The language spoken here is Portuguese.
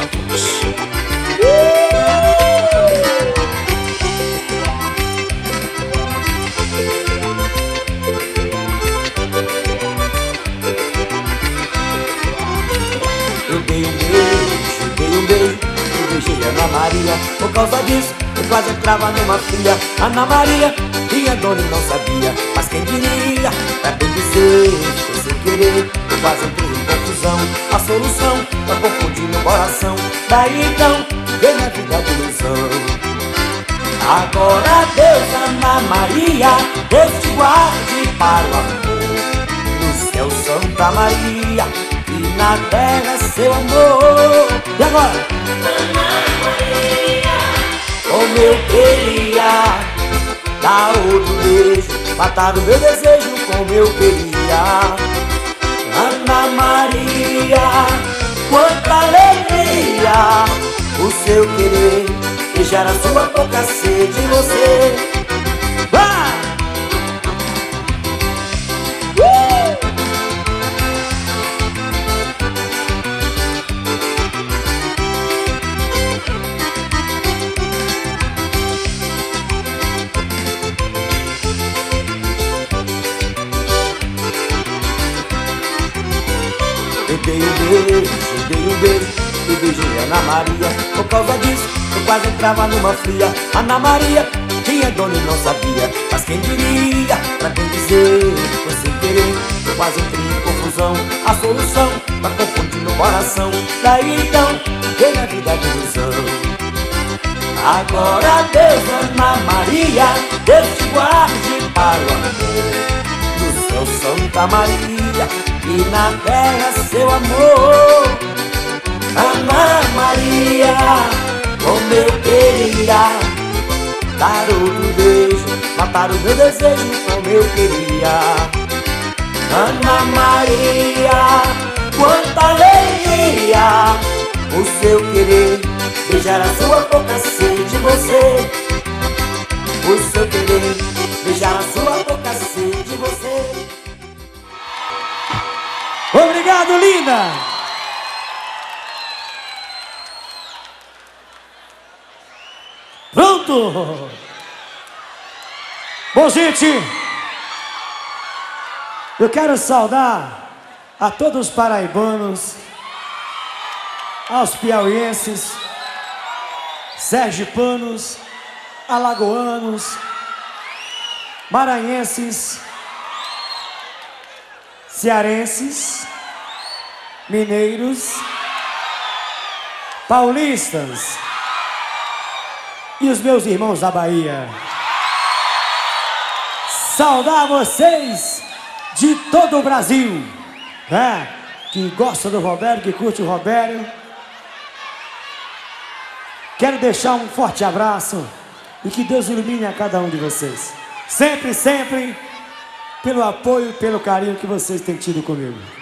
Eu dei um beijo, eu beijei Ana Maria. Por causa disso, eu quase entrava numa fria. Ana Maria, minha dona e não sabia. Mas quem diria, é bem dizer, foi sem querer. Eu quase entrei em confusão. A solução pra confundir meu coração. Daí então, veio minha vida de ilusão. Agora Deus, Ana Maria, Deus te guarde para o amor. No céu, Santa Maria, e na terra seu amor. E agora? Ana Maria, Como eu queria dar outro beijo, matar o meu desejo como eu queria. Ana Maria, quanta alegria o seu querer, beijar a sua boca, sede de você. Vai! Eu dei um beijo, eu beijei Ana Maria. Por causa disso, eu quase entrava numa fria. Ana Maria, tinha dono e não sabia. Mas quem diria, pra quem dizer, foi sem querer. Eu quase entrei em confusão. A solução pra confundir no coração. Daí então, veio a vida de ilusão. Agora Deus, Ana Maria, Deus te guarde para o amor. No céu, Santa Maria, e na terra seu amor. Ana Maria, como eu queria dar outro beijo, matar o meu desejo como eu queria. Ana Maria, quanta alegria o seu querer, beijar a sua boca, sede de você. O seu querer, beijar a sua boca, sede de você. Obrigado, linda! Pronto! Bom, gente, eu quero saudar a todos os paraibanos, aos piauienses, sergipanos, alagoanos, maranhenses, cearenses, mineiros, paulistas e os meus irmãos da Bahia. Saudar vocês de todo o Brasil, né? Que gosta do Roberto, que curte o Roberto. Quero deixar um forte abraço e que Deus ilumine a cada um de vocês. Sempre, sempre, pelo apoio e pelo carinho que vocês têm tido comigo.